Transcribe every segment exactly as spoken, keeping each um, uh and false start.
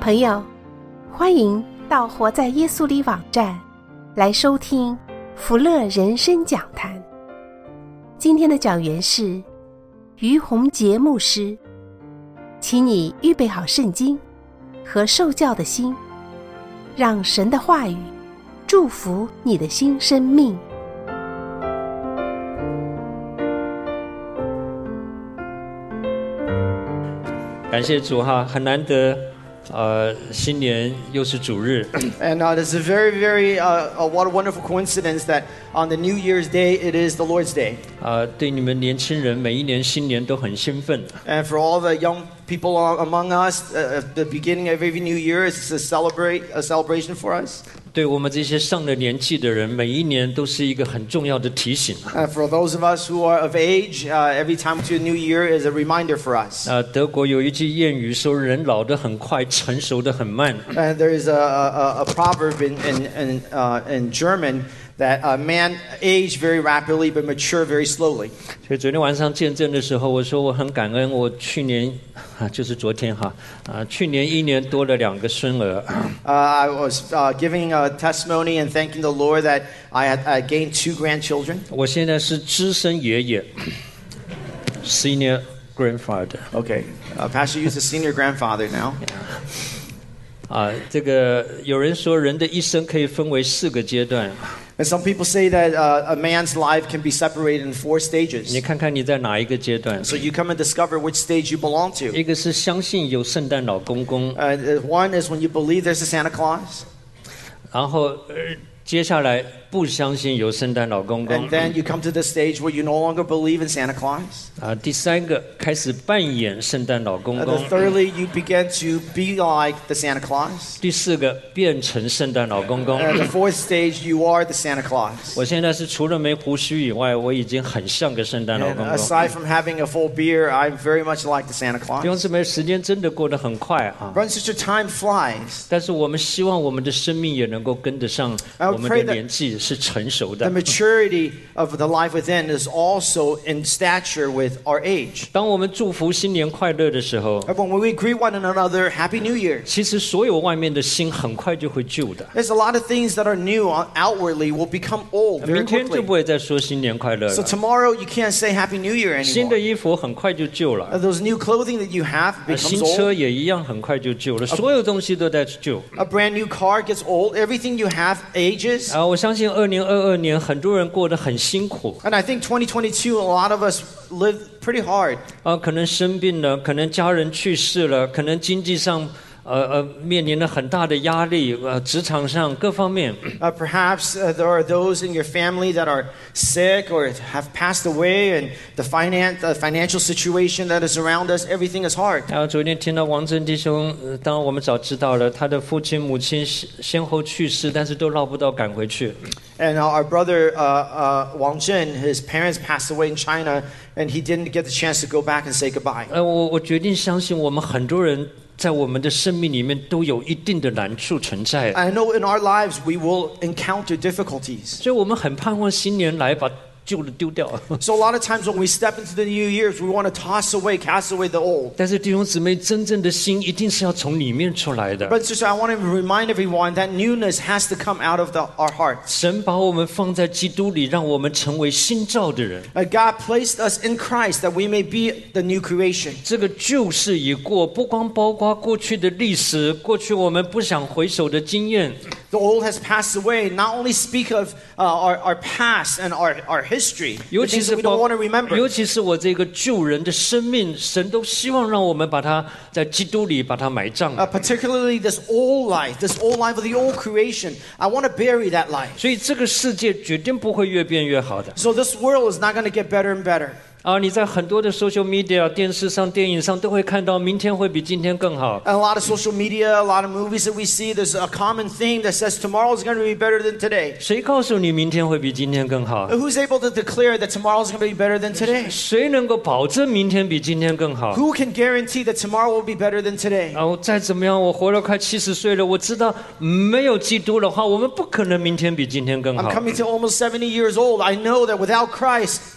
朋友，欢迎到活在耶稣里网站来收听福乐人生讲坛。今天的讲员是于洪杰牧师，请你预备好圣经和受教的心，让神的话语祝福你的新生命。 感谢主哈，很难得，呃，新年又是主日。 And uh, it's a very, very, uh, uh, what a wonderful coincidence that on the New Year's Day it is the Lord's Day. 啊、对你们年轻人，每一年新年都很兴奋。 And for all the young people among us, uh, at the beginning of every New Year is a celebrate, a celebration for us. 对我们这些上了年纪的人，每一年都是一个很重要的提醒。 Uh, for those of us who are of age, uh, every time to a new year is a reminder for us. 啊、德国有一句谚语说：“人老得很快，成熟得很慢。” And there is a, a, a proverb in, in, in, uh, in German that a man age very rapidly but mature very slowly. 所以昨天晚上见证的时候，我说我很感恩，我去年啊，就是昨天哈啊，去年一年多了两个孙儿。 Uh, I was uh, giving a testimony and thanking the Lord that I had I gained two grandchildren. 我现在是资深爷爷 ，senior grandfather。 Okay, uh, Pastor used a senior grandfather now. 啊，这个有人说人的一生可以分为四个阶段。 And some people say that uh, a man's life can be separated in four stages. 你看看你在哪一个阶段？ So you come and discover which stage you belong to. 一个是相信有圣诞老公公， Uh, one is when you believe there's a Santa Claus. 然后呃，接下来不相信有圣诞老公公 And，then you come to the stage where you no longer believe in Santa Claus. 啊，第三个开始扮演圣诞老公 And 公 then，thirdly, you begin to be like the Santa Claus. 第四个变成圣诞老公公。 And the fourth stage, you are the Santa Claus. 我现在是除了没胡须以外，我已经很像个圣诞老 And 公公。 aside from having a full beard, I'm very much like the Santa 弟兄 Claus. 姊妹，时间真的过得很快啊！ Brother and sister, time flies. 但是我们希望我们的生命也能够跟得上 I would 我们 pray 的 that 年纪是成熟 The 的。 maturity of the life within is also in stature with our age. 当我们祝福新年快乐的时候， And when we greet one another, Happy New Year. 其实所有外面的心很快就会旧的。 There's a lot of things that are new outwardly will become old very 明天就 quickly. 不会再说新年快乐 So 了。 tomorrow you can't say Happy New Year 新的 anymore. 衣服很快就旧 Uh, 了， Those new clothing that you have 呃 becomes 新车 old. 也一样很快就旧了，所有东西都在旧。 A brand new car gets old. Everything you have ages. 啊，我相信二零二二年很多人过得很辛苦 And I think twenty twenty-two, a lot of us live pretty hard. 啊，可能生病了，可能家人去世了，可能经济上呃呃面临了很大的压力，呃，职场上各方面。 Uh, perhaps uh, there are those in your family that are sick or have passed away, and the finance, the financial situation that is around us, everything is hard. 然后昨天听到王真弟兄，呃当然我们早知道了，他的父亲母亲先先后去世，但是都绕不到赶回去。 And uh, our brother uh, uh, Wang Zhen, his parents passed away in China, and he didn't get the chance to go back and say goodbye. 呃，我我决定相信，我们很多人在我们的生命里面都有一定的难处存在， I know in our lives we will encounter difficulties. 所以我们很盼望新年来把旧的丢掉。 So a lot of times when we step into the new years, we want to toss away, cast away the old. 但是弟兄姊妹，真正的心一定是要从里面出来的。 But sister, I want to remind everyone that newness has to come out of the, our hearts. 神把我们放在基督里，让我们成为新造的人。 Uh, God placed us in Christ that we may be the new creation. 这个旧事已过，不光包括过去的历史，过去我们不想回首的经验。 The old has passed away. Not only speak of uh, our, our past and our, our history, 尤 the 其 things 是 that we don't want to remember. 尤其是我这个旧人的生命，神都希望让我们把它在基督里把它埋葬。 Uh, particularly this old life, this old life of the old creation. I want to bury that life. 所以这个世界绝对不会越变越好的。 So this world is not going to get better and better. 啊，你在很多的 social media、电视上、电影上都会看到，明天会比今天更好。 And a lot of social media, a lot of movies that we see, there's a common theme that says tomorrow is going to be better than today. 谁告诉你明天会比今天更好？ Who's able to declare that tomorrow is going to be better than today? 谁能够保证明天比今天更好？ Who can guarantee that tomorrow will be better than today? 啊，我再怎么样，我活了快七十岁了，我知道没有基督的话，我们不可能明天比今天更 I'm 好。 coming to almost seventy years old. I know that without Christ,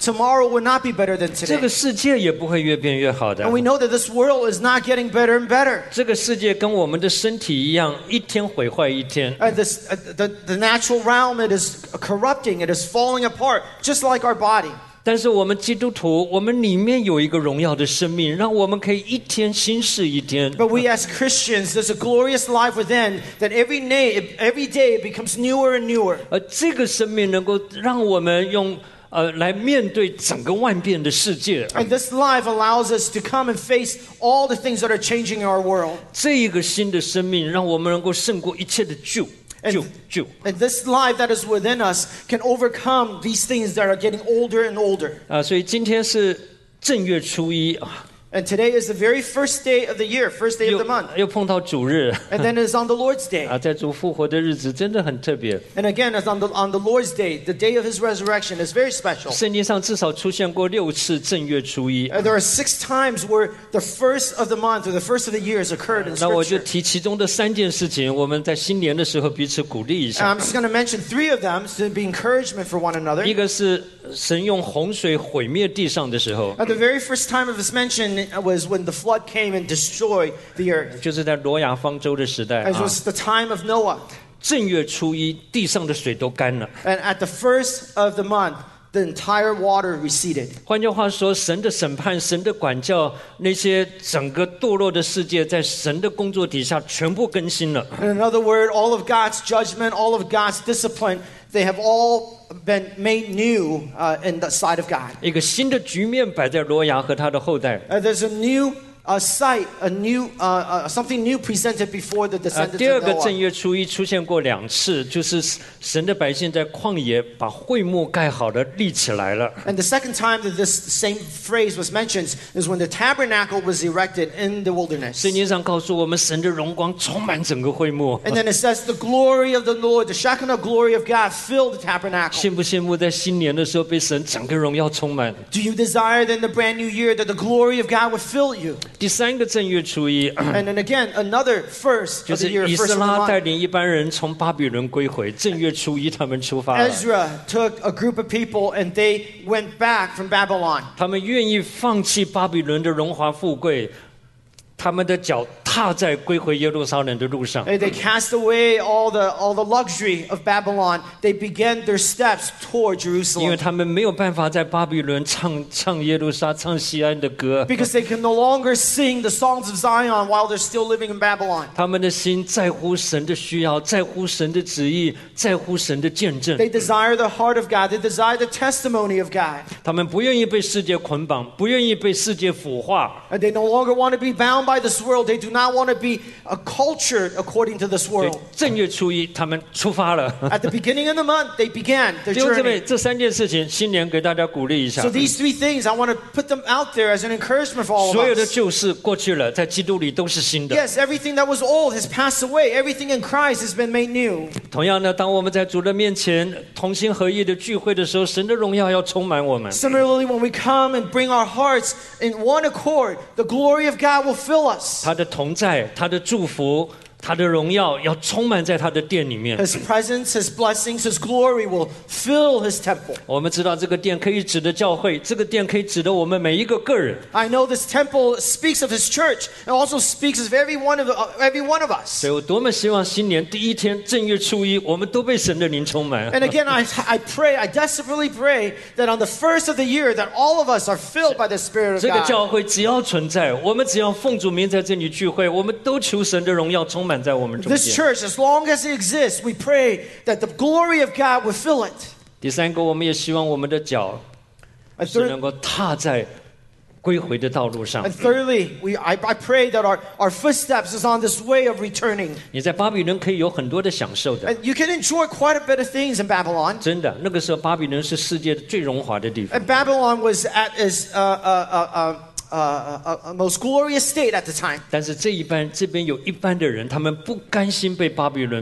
tomorrow will not be better than 这个 today. 世界也不会越变越好的 And we know that this world is not getting better and better. 这个世界跟我们的身体一样，一天毁坏一天。 Uh, this, uh, the, the natural realm, it is corrupting, it is falling apart, just like our body. 但是我们基督徒，我们里面有一个荣耀的生命，让我们可以一天新事一天。 But we as Christians, there's a glorious life within that every day, every day it becomes newer and newer. 而这个生命能够让我们用呃来面对整个万变的世界。 And this life allows us to come and face all the things that are changing in our world. 这一个新的生命，让我们能够胜过一切的旧旧旧。 And this life that is within us can overcome these things that are getting older and older. 啊，所以今天是正月初一啊。 And today is the very first day of the year, first day of 又 the month. 又碰到主日 And then it's on the Lord's day. 啊，在主复活的日子真的很特别。 And again, it's on the, on the Lord's day, the day of his resurrection is very special. 圣经上至少出现过六次正月初一。 Uh, there are six times where the first of the month or the first of the year has occurred in 那我就 Scripture. 提其中的三件事情，我们在新年的时候彼此鼓励一 And 下。 I'm just going to mention three of them to be encouragement for one another. 一个是神用洪水毁灭地上的时候， Uh, the very first time of this mention was when the flood came and destroyed the earth. 就是在挪亚方舟的时代 It 啊。 was the time of Noah. 正月初一，地上的水都干了。 And at the first of the month, the entire water receded. 换句话说，神的审判、神的管教，那些整个堕落的世界，在神的工作底下全部更新了。 In another word, all of God's judgment, all of God's discipline, they have all been made new uh, in the sight of God. 一个新的局面摆在挪亚和他的后代。 Uh, there's a new uh, sight, a new uh, uh, something new presented before the 啊， descendants 第二 of 个正 Noah. 月初一出现过两次，就是神的百姓在旷野把会幕盖好了，立起来了。 And the second time that this same phrase was mentioned is when the tabernacle was erected in the wilderness. 圣经上告诉我们，神的荣光充满整个会幕。 And then it says the glory of the Lord, the Shekinah glory of God filled the tabernacle. 羡不羡慕在新年的时候被神整个荣耀充满？ Do you desire that in the brand new year that the glory of God would fill you? 第三个正月初一， And then again, another first 就 of the 是 year, 以 first 斯 of the 拉带 month. 领一般人从巴比伦归回。正月初一，他们出发了， Ezra took a group of people and they went back from Babylon. 他们愿意放弃巴比伦的荣华富贵，他们的脚踏在归回耶路撒冷的路上。 And they cast away all the all the luxury of Babylon. They began their steps toward 因为 Jerusalem 他们没有办法在巴比伦唱唱耶路撒、唱西安的歌， because they can no longer sing the songs of Zion while they're still living in Babylon. 他们的心在乎神的需要，在乎神的旨意，在乎神的见证。 They desire the heart of God. They desire the testimony of God. 他们不愿意被世界捆绑，不愿意被世界腐化。 And they no longer want to be bound by this world. They do not want to be uh, cultured according to this 所以 world. 正月初一，他们出发了。 At the beginning of the month, they began their 弟兄姊妹， journey. 这三件事情，新年给大家鼓励一下 So。these three things, I want to put them out there as an encouragement for all 所有 of 的 us. 旧事过去了，在基督里都是新的。 Yes, everything that was old has passed away. Everything in Christ has been made new. 同样呢，当我们在主的面前同心合意的聚会的时候，神的荣耀要充满我们。 Similarly, when we come and bring our hearts in one accord, the glory of God will fill us. 他的同在，他的祝福，他的荣耀要充满在他的殿里面。 His presence, His blessings, His glory will fill His temple. 我们知道这个殿可以指的教会，这个殿可以指的我们每一个个人。 I know this temple speaks of His church and also speaks of every one of, uh, every one of us. 所以我多么希望新年第一天正月初一，我们都被神的灵充满。 And again, I, I pray, I desperately pray that on the first of the year that all of us are filled by the Spirit of 这个 God. 教会只要存在，我们只要奉主名在这里聚会，我们都求神的荣耀充满在我们中 This 间。 church, as long as it exists, we pray that the glory of God will fill it. 第三个，我们也希望我们的脚 And, 是 third, 能够踏在归回的道路上 and。thirdly, we, I, I pray that our, our footsteps is on this way of returning. 你在巴比伦可以有很多的享受的， And you can enjoy quite a bit of things in Babylon. 真的。那个时候，巴比伦是世界最荣华的地方。 And Babylon was at its uh, uh, uh, uh, uh, uh, uh, most glorious state at the time. 但是这一班这边有一般的人，他们不甘心被巴比伦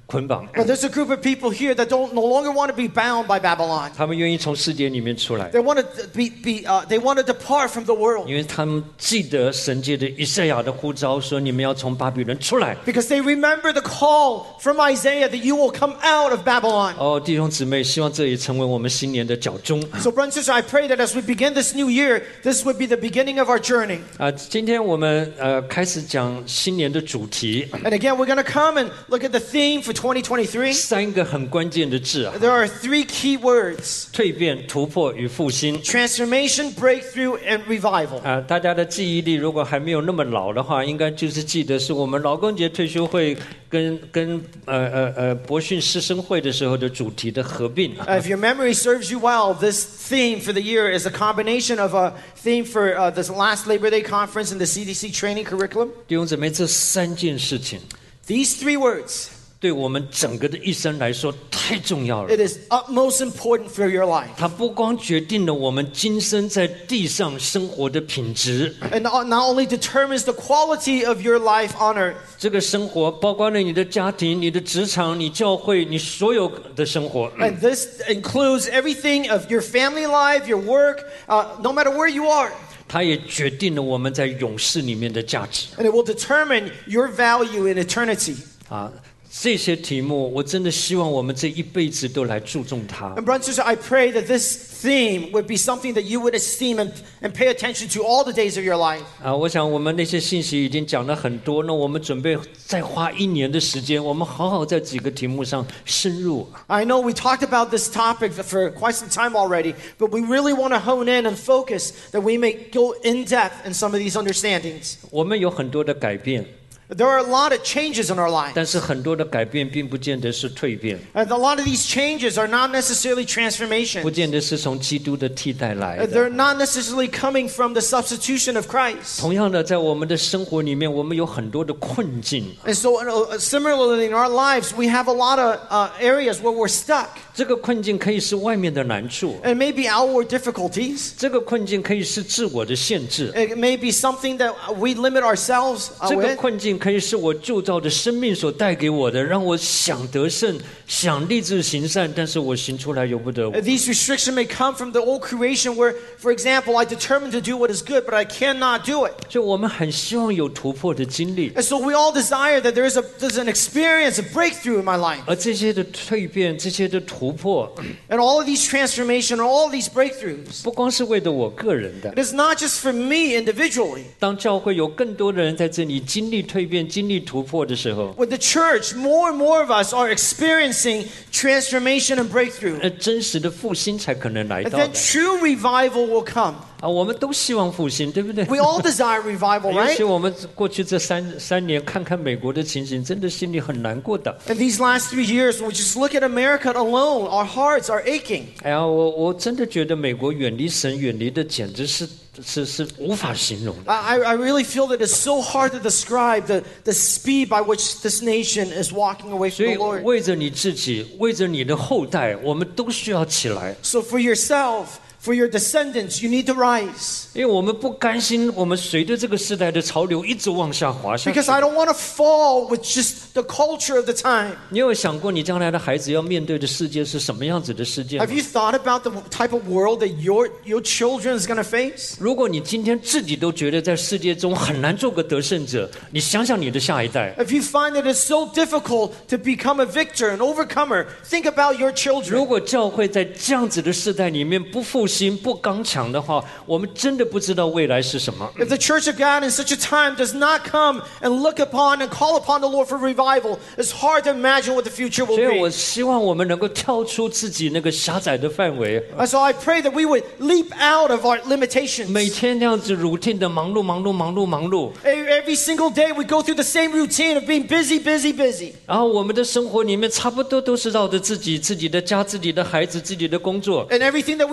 捆绑， But there's a group of people here that don't no longer want to be bound by Babylon. 他们愿意从世界里面出来， They want to be, be uh, they want to depart from the world 因为他们记得神借着以赛亚的呼召说：“你们要从巴比伦出来。 because they remember the call from Isaiah that you will come out of Babylon. ” 哦，弟兄姊妹，希望这也成为我们新年的脚钟 So, brothers and sisters, I pray that as we begin this new year, this would be the beginning of our journey. 啊！今天我们呃开始讲新年的主题， And again, we're going to come and look at the theme for twenty twenty-three. 三个很关键的字啊： There are three key words: 蜕变、突破与复兴。 transformation, breakthrough, and revival. 啊，大家的记忆力如果还没有那么老的话，应该就是记得是我们劳工节退休会跟跟呃呃呃博训师生会的时候的主题的合并。 Uh, if your memory serves you well, this theme for the year is a combination of a theme for uh, this last Labor Day conference and the C D C training curriculum. 弟兄姊妹，这三件事情 These three words, 对我们整个的一生来说太重要了。 it is utmost important for your life. 它不光决定了我们今生在地上生活的品质， And not not only determines the quality of your life on earth, 这个生活包括了你的家庭、你的职场、你教会、你所有的生活。 and this includes everything of your family life, your work, uh, no matter where you are. 它也决定了我们在永世里面的价值 And it will determine your value in eternity. 啊！这些题目，我真的希望我们这一辈子都来注重它。 And brothers and sisters, I pray that this theme would be something that you would esteem and, and pay attention to all the days of your life. 啊，我想我们那些信息已经讲了很多，那我们准备再花一年的时间，我们好好在几个题目上深入。 I know we talked about this topic for quite some time already, but we really want to hone in and focus that we may go in depth in some of these understandings. 我们有很多的改变， There are a lot of changes in our lives. 但是很多的改变并不见得是蜕变， And a lot of these changes are not necessarily 不 transformation. 见得是从基督的替代来 They're 的。 not necessarily coming from the substitution of Christ. 同样的，在我们的生活里面，我们有很多的困境。 And so uh, similarly in our lives, we have a lot of uh, areas where we're stuck. 这个困境可以是外面的难处， It may be outward difficulties. 这个困境可以是自我的限制， It may be something that we limit ourselves uh, 这个 with. 困境可以是我铸造的生命所带给我的，让我想得胜，想立志行善，但是我行出来由不得我 Uh,。These restrictions may come from the old creation where, for example, I determined to do what is good, but I cannot do it. 所以我们很希望有突破的经历， And so we all desire that there is a, there's an experience, a breakthrough in my life. 而这些的蜕变，这些的突破， And all of these transformation, all of these breakthroughs, 不光是为了我个人的。 it is not just for me individually. 当教会有更多的人在这里经历蜕变、经历突破的时候， With the church, more and more of us are experiencing transformation and breakthrough. 那真实的复兴才可能来 And 到 then 的 true revival will come. 啊！我们都希望复兴，对不对？ We all desire revival, 尤 right? 其我们过去这三三年看看美国的情形，真的心里很难过的。 And these last three years, when we just look at America alone, our hearts are aching. 哎呀，我我真的觉得美国远离神，远离的简直是是是无法形容的。 I, I really feel that it's so hard to describe the, the speed by which this nation is walking away 所 from 以 the Lord. 为着你自己，为着你的后代，我们都需要起来， So for yourself, for your descendants, you need to rise. 因为我们不甘心我们随着这个时代的潮流一直往下滑下去 Because。I don't want to fall with just the culture of the time. 你有想过你将来的孩子要面对的世界是什么样子的世界吗 Have？you thought about the type of world that your, your children is going to face? 如果你今天自己都觉得在世界中很难做个得胜者，你想想你的下一代。 If you find that it's so difficult to become a victor, an overcomer, think about your 如 children. 果教会在这样子的世代里面不复兴、不刚强的话，我们真的不知道未来是什么。 If the church of God in such a time does not come and look upon and call upon the Lord for revival, it's hard to imagine what the future will 所以我 be. 希望我们能够跳出自己那个狭窄的范围， And so I pray that we would leap out of our limitations. 每天那样子 routine 的忙碌、忙碌、忙碌、忙碌， Every single day we go through the same routine of being busy, busy, busy. 然后我们的生活里面差不多都是绕着自己、自己的家、自己的孩子、自己的工作。 And everything that we go through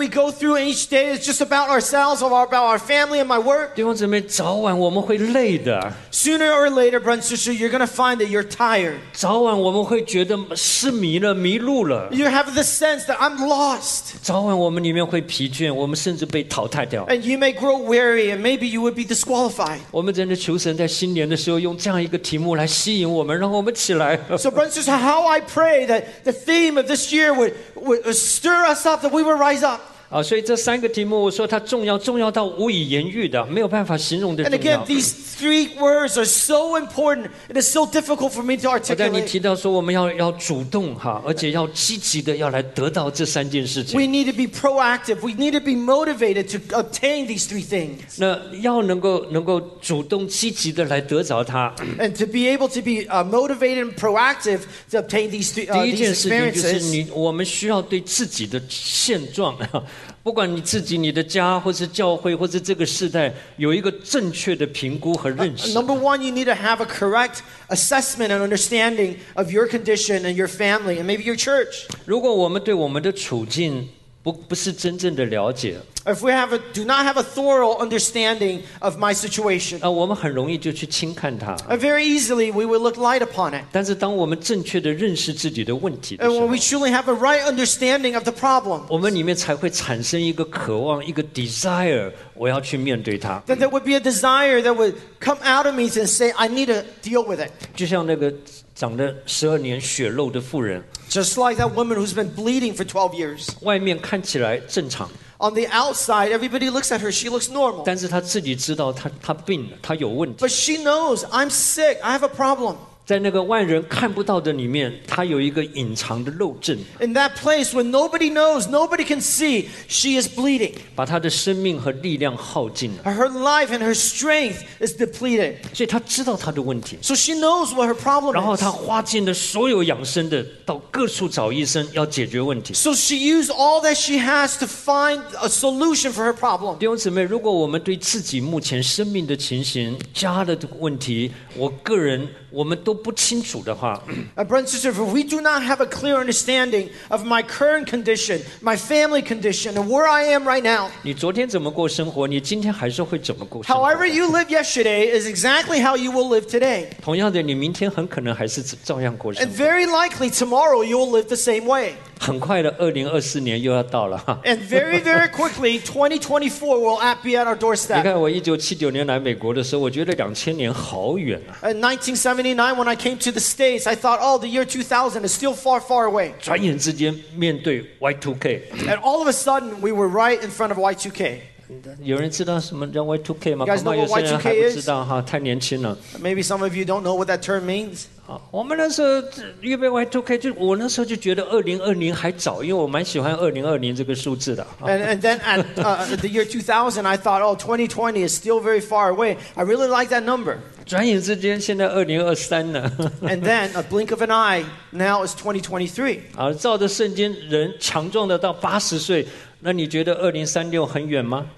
through each day is just about ourselves, or about our family and my work, 弟兄姊妹，早晚我们会累的， sooner or later, brother and sister, you're going to find that you're tired. 早晚我们会觉得失迷了、迷路了， You have the sense that I'm lost. 早晚我们里面会疲倦，我们甚至被淘汰掉。 And you may grow weary, and maybe you would be disqualified. 我们真的求神在新年的时候用这样一个题目来吸引我们，让我们起来。 So, brothers and sisters, how I pray that the theme of this year would, would stir us up, that we would rise up. 啊，所以这三个题目，我说它重要，重要到无以言喻的，没有办法形容的 And 重 again, 要。 these three words are so important. It is so difficult for me to 我在你 articulate. 提到说我们要要主动哈，而且要积极的要来得到这三件事 We 情。 need to be proactive. We need to be motivated to obtain these three things. 那要能够能够主动积极的来得着它， And to be able to be uh, motivated and proactive to obtain these, three, uh, 第一 these 件事情就是 experiences. 你，我们需要对自己的现状，不管你自己、你的家，或是教会，或是这个世代，有一个正确的评估和认识。 Number one, you need to have a correct assessment and understanding of your condition and your family and maybe your church. 如果我们对我们的处境不不是真正的了解， If we have a, do not have a thorough understanding of my situation, 啊，我们很容易就去轻看它。 uh, very easily we will look light upon it. 但是当我们正确的认识自己的问题的 And 时 when 候 we，truly have a right understanding of the problem, 我们里面才会产生一个渴望，一个 desire， 我要去面对它。 then there would be a desire that would come out of me and say, I need to deal with it. 就像那个长了十二年血肉的妇人， Just like that woman who's been bleeding for twelve years. 外面看起来正常， On the outside, everybody looks at her, she looks normal. 但是她自己知道她她病了，她有问题。 But she knows, I'm sick, I have a problem. 在那个外人看不到的里面，她有一个隐藏的漏症， In that place when nobody knows, nobody can see, she is bleeding. 把她的生命和力量耗尽了。 Her life and her strength is depleted. 所以她知道她的问题， So she knows what her problem 然后 is. 她花尽了所有养生的，到各处找医生要解决问题。 So she used all that she has to find a solution for her problem. 弟兄姊妹，如果我们对自己目前生命的情形、家的问题，我个人我们都不清楚的话， Uh, brother and sister, if we do not have a clear understanding of my current condition, my family condition, and where I am right now, 你昨天怎么过生活，你今天还是会怎么过生活。 however you lived yesterday is exactly how you will live today. 同样的，你明天很可能还是照样过生 And 活。 very likely tomorrow you will live the same way. 很快的，二零二四年又要到了哈。 And very, very quickly, twenty twenty-four will at- be at our 你 doorstep. 看，我一九七九年来美国的时候，我觉得两千年好远啊！ In nineteen seventy-nine, when I came to the States, I thought, oh, the year two thousand is still far, far away. 转眼之间面对 Y 二 K， And all of a sudden, we were right in front of Y two K. 有人知道什么叫 Y 二 K 吗？ You guys 恐怕 know 有 what 些人 Y two K 还不 is? 知道哈，太年轻了。 Maybe some of you don't know what that term means. 啊，我们那时候预备 Y 二 K， 就我那时候就觉得二零二零还早，因为我蛮喜欢二零二零这个数字的。啊 And, and then at uh, the year two thousand, I thought, oh, twenty twenty is still very far away. I really like that number. 转眼之间，现在二零二三了。 And then, a blink of an eye, now is twenty twenty-three. 啊，照着圣经，人强壮的到八十岁，那你觉得二零三六很远吗？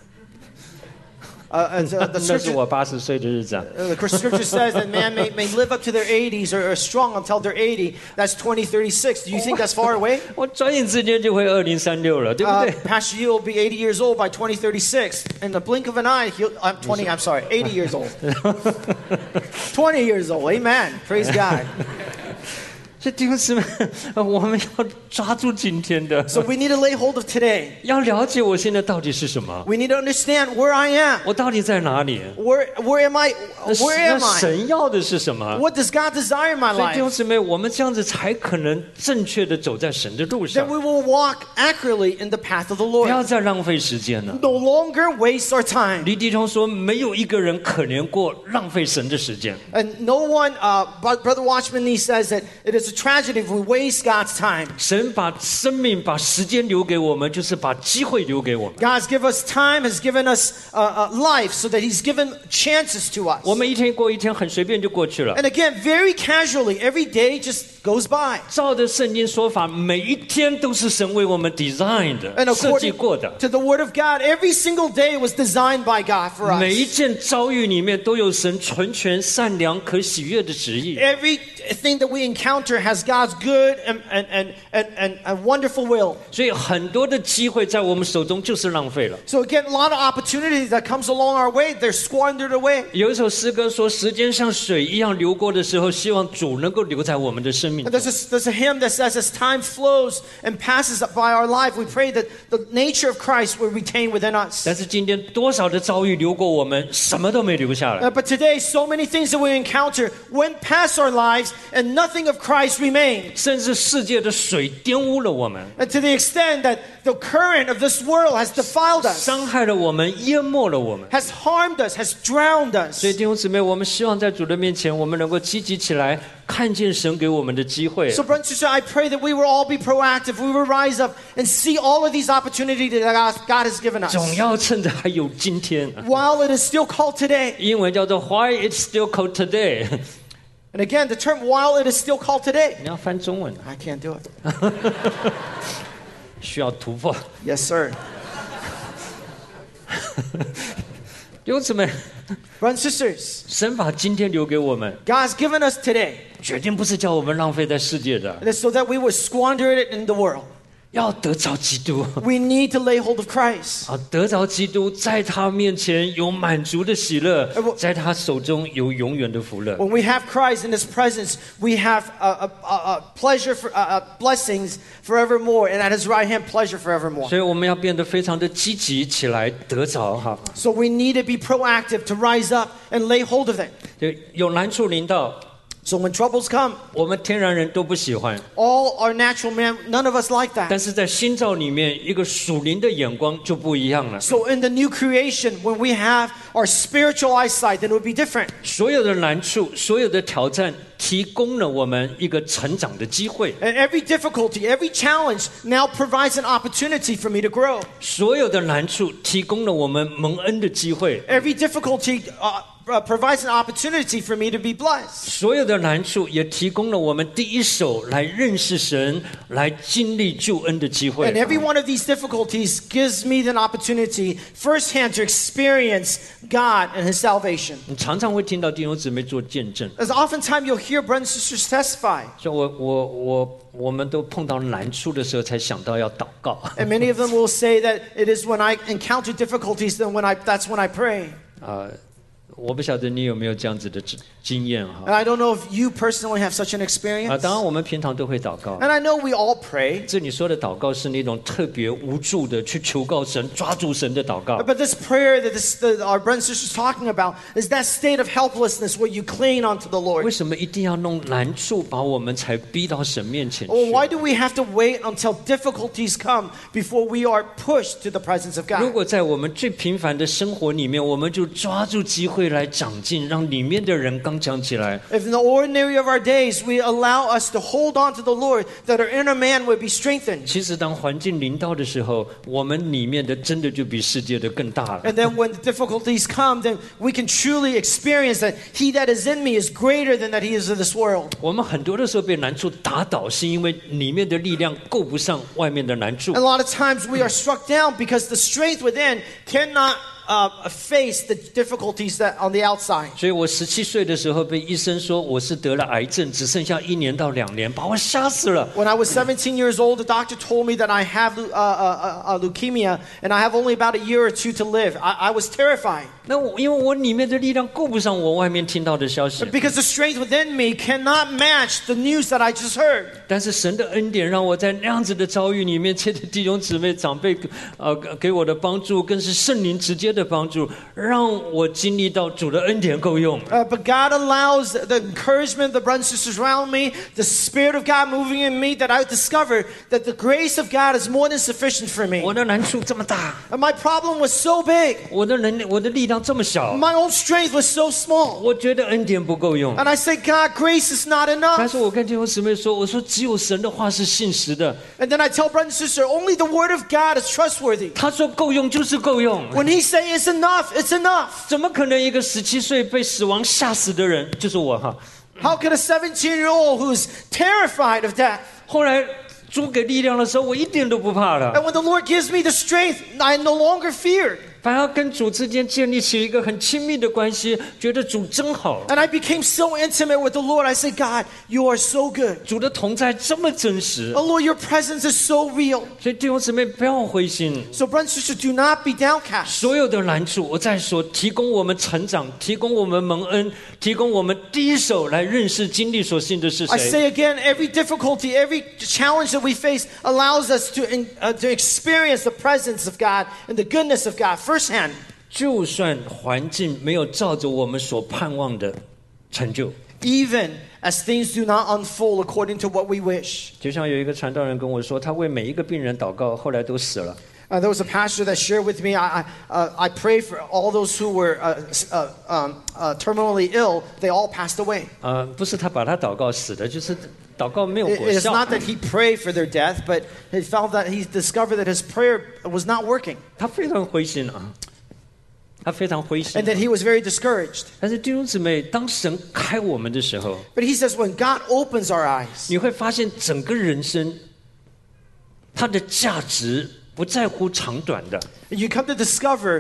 Uh, and, uh, the 那是 scripture, 我八十岁的日子啊。 uh, the scripture says that man may, may live up to their eighties or are strong until they're eighty. That's twenty thirty-six. Do you think that's far away? 我转眼之间就会二零三六了，对不 Uh, 对？ Pastor Yu will be eighty years old by twenty thirty-six. In the blink of an eye, he'll, I'm twenty, I'm sorry, eighty years old. twenty years old. Amen. Praise God. 所以弟兄姊妹，我们要抓住今天的， So we need to lay hold of today. 要了解我现在到底是什么， We need to understand where I am. 我到底在哪里？ Where, where am I? 那 Where 那 am I? 神要的是什么？ What does God desire in my 所以弟兄 life? 姊妹，我们这样子才可能正确的走在神的路 That 上， we will walk accurately in the path of the 不要 Lord. 再浪费时间了。 No longer waste our time. 李弟兄说，没有一个人可怜过浪费神的时间。 And no one, uh, but Brother Watchman Nee says that it is a tragedy if we waste God's time. 神把生命、把时间留给我们，就是把机会留给我们。 God's given us time, has given us uh, uh, life, so that He's given chances to us. 我们一天过一天，很随便就过去了。 And again, very casually, every day just goes by. 照着圣经说法，每一天都是神为我们 design 的 And 设计 according 过的。 to the Word of God, every single day was designed by God for 每一 us. 件遭遇里面都有神纯全、善良、可喜悦的旨意。 Everything that we encounter has God's good and, and, and, and, and, and wonderful will. 所以很多的机会在我们手中就是浪费了。 So again, a lot of opportunities that comes along our way, they're squandered away. 有一首诗歌说，时间像水一样流过的时候，希望主能够留在我们的生命 And 中。 there's a, there's a hymn that says, as time flows and passes by our life, we pray that the nature of Christ will retain within us. 但是今天多少的遭遇流过我们，什么都没留下来。 Uh, but today, so many things that we encounter went past our lives and nothing of Christ remained. 甚至世界的水玷污了我们， And to the extent that the current of this world has defiled us, 伤害了我们，淹没了我们。 has harmed us, has drowned us. 所以弟兄姊妹，我们希望在主的面前，我们能够积极起来，看见神给我们的机会。 So, brothers and sisters, I pray that we will all be proactive. We will rise up and see all of these opportunities that God- God has given us. 总要趁着还有今天。 While it is still called today. 英文叫做 Why it's still called today。 And again, the term while it is still called today. 你要翻中文， I can't do it. 需要突破。 Yes, sir. 弟兄姊妹， Brothers and sisters, 神把今天留给我们， God's given us today. 决定不是叫我们浪费在世界的， It is so that we would squander it in the world. 要得着基督。 We need to lay hold of Christ. 啊，得着基督，在他面前有满足的喜乐，在他手中有永远的福乐。 When we have Christ in His presence, we have a, a, a, a pleasure for uh, uh, blessings forevermore, and at His right hand, pleasure forevermore. 所以我们要变得非常的积极起来，得着哈。 So we need to be proactive to rise up and lay hold of it. 就有难处临到， So when troubles come, 我们天然人都不喜欢， all our natural man, none of us like that. 但是在新造里面，一个属灵的眼光就不一样了。 So in the new creation, when we have our spiritual eyesight, then it would be different. 所有的难处，所有的挑战，提供了我们一个成长的机会。 And every difficulty, every challenge now provides an opportunity for me to grow. 所有的难处提供了我们蒙恩的机会。 Every difficulty uh, uh, provides an opportunity for me to be blessed. 所有的难处也提供了我们第一手来认识神、来经历救恩的机会。 And every one of these difficulties gives me an opportunity firsthand to experience God and His salvation. 你常常会听到弟兄姊妹做见证， As oftentimes you'll hear brothers and sisters testify. 说我我我我们都碰到难处的时候才想到要祷告。 And many of them will say that it is when I encounter difficulties, then when I, that's when I pray. 啊、我不晓得你有没有这样子的经经验哈。 And I don't know if you personally have such an 啊， experience. 当然我们平常都会祷告。 And I know we all pray. 这里说的祷告是那种特别无助的去求告神、抓住神的祷告。 But this prayer that, this, that our brothers and sisters are talking about is that state of helplessness where you cling onto the 为 Lord. 什么一定要弄难处把我们才逼到神面前 Well, 去？ why do we have to wait until difficulties come before we are pushed to the presence of 如 God? 果在我们最平凡的生活里面，我们就抓住机会来长进，让里面的人刚强起来。 If in the ordinary of our days we allow us to hold on to the Lord, that our inner man would be strengthened. 其实当环境临到的时候，我们里面的真的就比世界的更大了。 And then when the difficulties come, then we can truly experience that He that is in me is greater than that He is in this world. 我们很多的时候被难处打倒，是因为里面的力量够不上外面的难处 And。a lot of times we are struck down because the strength within cannot uh, face the difficulties that on the outside. 所以我十七岁的时候被医生说我是得了癌症，只剩下一年到两年，把我吓死了。 When I was seventeen years old, the doctor told me that I have uh, uh, uh, leukemia and I have only about a year or two to live. I, I was terrified 那我因为我里面的力量够不上我外面听到的消息， because the strength within me cannot match the news that I just heard. 但是神的恩典让我在那样子的遭遇里面，借着弟兄姊妹长辈呃给我的帮助，更是圣灵直接的帮助，让我经历到主的恩典够用。 Uh, but God allows the encouragement of the brothers and sisters around me, the Spirit of God moving in me, that I discovered that the grace of God is more than sufficient for me. 我的难处这么大， And my problem was so big. 我的能力我的力量这么小， My own strength was so small. 我觉得恩典不够用。 And I said, God, grace is not 但 enough. 是我跟弟兄姊妹说，我说只有神的话是信实的， And then I tell brother and sister, only the word of God is trustworthy. 他说够用就是够用。 When He says it's enough, it's enough. 怎么可能一个十七岁被死亡吓死的人，就是我哈？ How could a seventeen-year-old who's terrified of death, 后来主给力量的时候，我一点都不怕了。 and when the Lord gives me the strength, I no longer feared. 反而跟主之间建立起一个很亲密的关系，觉得主真好。 And I became so intimate with the Lord. I said, God, you are so good. 主的同在这么真实， Oh Lord, your presence is so real. 所以弟兄姊妹不要灰心。 So brothers and sisters, do not be downcast. 所有的难处，我再说，提供我们成长，提供我们蒙恩，提供我们第一手来认识经历所信的是 I 谁。 say again, every difficulty, every challenge that we face allows us to, uh, to experience the presence of God and the goodness of God firsthand. 就算环境没有照着我们所盼望的成就， Even as things do not unfold according to what we wish. 就像有一个传道人跟我说，他为每一个病人祷告，后来都死了。 Uh, there was a pastor that shared with me, I, I, uh, I prayed for all those who were uh, uh, um, uh, terminally ill. They all passed away. 呃，不是他把他祷告死的，就是祷告没有 It, 果 it's 效。 not that he prayed for their death, but he felt that he discovered that his prayer was not working 他非常灰心啊，他非常灰心 and。that he was very discouraged. 但是弟兄姊妹，当神开我们的时候， But he says when God opens our eyes, 你会发现整个人生，它的价值不在乎长短的。 you come to discover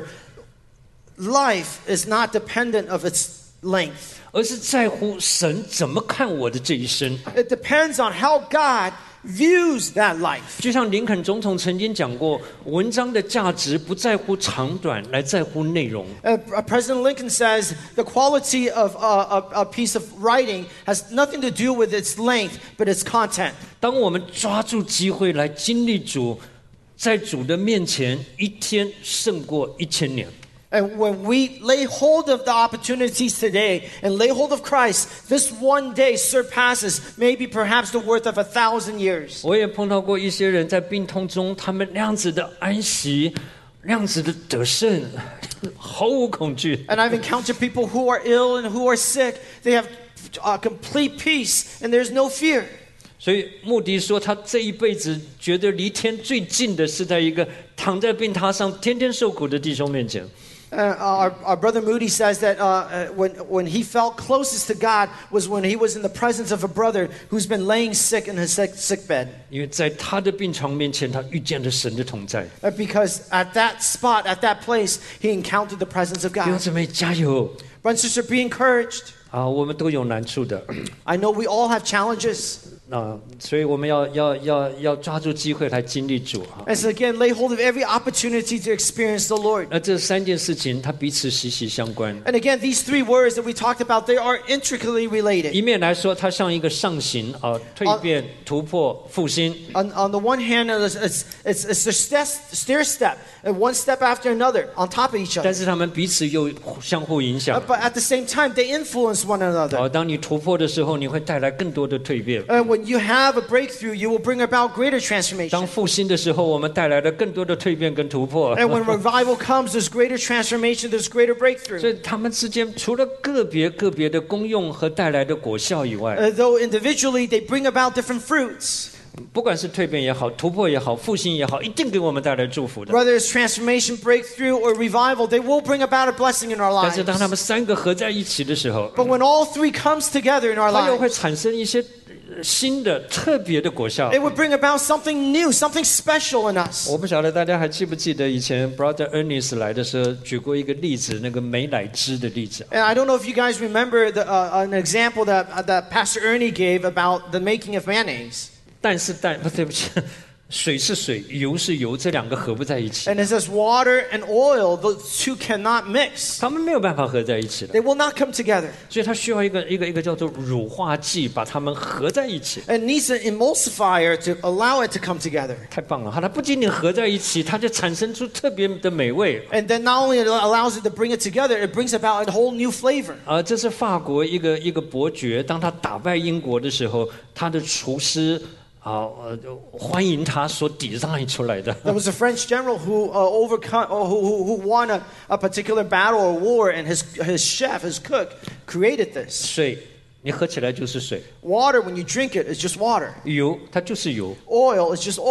life is not dependent of its length. 而是在乎神怎么看我的这一生。 It depends on how God views that life. 就像林肯总统曾经讲过，文章的价值不在乎长短，来在乎内容。 Uh, President Lincoln says the quality of uh, a, a piece of writing has nothing to do with its length, but its content. 当我们抓住机会来经历主，在主的面前，一天胜过一千年。 And when we lay hold of the opportunities today and lay hold of Christ, this one day surpasses maybe perhaps the worth of a thousand years. 我也碰到过一些人在病痛中，他们那样子的安息，那样子的得胜，毫无恐惧。 And I've encountered people who are ill and who are sick. They have uh, complete peace and there's no fear. 所以穆迪说，他这一辈子觉得离天最近的是在一个躺在病榻上天天受苦的弟兄面前。 Uh, our, our brother Moody says that uh, uh, when, when he felt closest to God was when he was in the presence of a brother who's been laying sick in his sick, sick bed. 因为在他的病床面前，他遇见了神的同在。 Uh, because at that spot, at that place, he encountered the presence of 弟兄 God. 姊妹加油 Brothers and sisters, be encouraged. 啊！我们都有难处的 I know we all have challenges. 啊，所以我们要要要要抓住机会来经历主啊。 And so again, lay hold of every opportunity to experience the Lord. 那这三件事情，它彼此息息相关。 And again, these three words that we talked about, they are intricately related. 一面来说，它像一个上行啊，蜕变、突破、复兴； On, on the one hand, it's, it's, it's, it's a step, stair step, and one step after another on top of each 但 other. 是它们彼此又相互影 Uh, 响。 But at the same time, they influence one 啊， another. 当你突破的时候，你会带来更多的蜕变； And when you have a breakthrough, you will bring about greater 当 transformation. 复兴的时候，我们带来了更多的蜕变跟突破。 And when revival comes, there's greater transformation, there's greater 所 breakthrough. 以他们之间除了个别个别的功用和带来的果效以外， Uh, though individually they bring about different fruits. 不管是蜕变也好、突破也好、复兴也好，一定给我们带来祝福的。 Whether it's transformation, breakthrough, or revival, they will bring about a blessing in our 但是 lives. 当他们三个合在一起的时候， But when all three comes together in our 它又会 lives, 产生一些呃新的特别的果效 it。would bring about something new, something special in us. 我不晓得大家还记不记得以前 Brother Ernest 来的时候举过一个例子，那个美乃滋的例子。 And I don't know if you guys remember the, uh, an example that, uh, that Pastor Ernie gave about the making of mayonnaise. 但是但不对不起，水是水，油是油，这两个合不在一起， And it says water and oil, the two cannot mix. 他们没有办法合在一起的， They will not come together. 所以它需要一个一个一个叫做乳化剂把它们合在一起。 It needs an emulsifier to allow it to come together. 太棒了！哈，它不仅仅合在一起，它就产生出特别的美味。 And then not only it allows it to bring it together, it brings about a whole new flavor. 啊、这是法国一个一个伯爵，当他打败英国的时候，他的厨师啊呃欢迎他所 design 出来的。 There was a French general who uh, overcome, or who, who, who won a, a particular battle or war, and his, his chef, his cook, created this. 水，你喝起来就是水； Water, when you drink it, is just water. 油，它就是油。 Oil is just oil.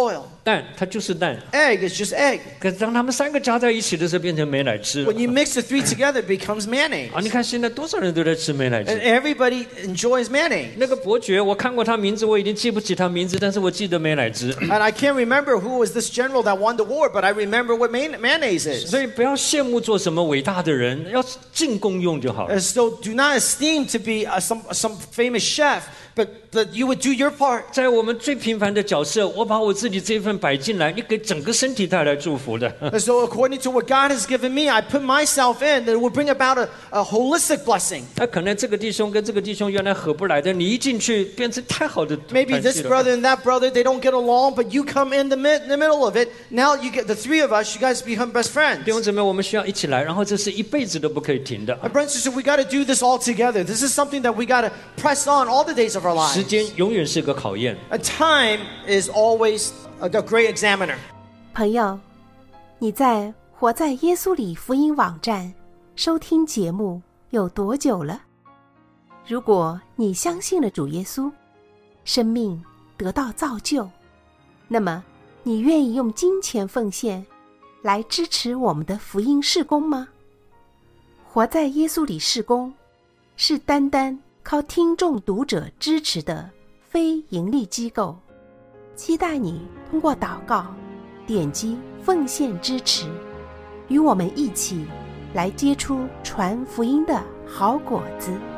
蛋它就是蛋， Egg is just egg. 可是当他们三个加在一起的时候，变成美乃滋 When you mix the three together, it becomes mayonnaise. 啊！你看现在多少人都在吃美乃滋 And。everybody enjoys mayonnaise. 那个伯爵，我看过他名字，我已经记不起他名字，但是我记得美乃滋。 And I can't remember who was this general that won the war, but I remember what may- mayonnaise is. 所以不要羡慕做什么伟大的人，要进贡用就好了。 And so do not esteem to be uh, some, some famous chef, but, but you would do your part. 在我们最平凡的角色，我把我自己这一份摆进来，你给整个身体带来祝福的。 And so according to what God has given me, I put myself in, that it will bring about a, a holistic blessing. 那可能这个弟兄跟这个弟兄原来合不来的，你一进去变成太好的 Maybe 团 this 契了。 brother and that brother, they don't get along, but you come in the, mid, the middle of it. Now you get the three of us, you guys become best friends. 弟兄姊妹，我们需要一起来，然后这是一辈子都不可以停的。 My brothers and sisters, we got to do this all together. This is something that we got to press on all the days of our 时 lives. 间永远是个考验。 A time is always a, a great examiner. 朋友，你在活在耶稣里福音网站收听节目有多久了？如果你相信了主耶稣，生命得到造就，那么你愿意用金钱奉献来支持我们的福音事工吗？活在耶稣里事工是单单靠听众读者支持的非盈利机构，期待你通过祷告点击奉献支持，与我们一起来结出传福音的好果子。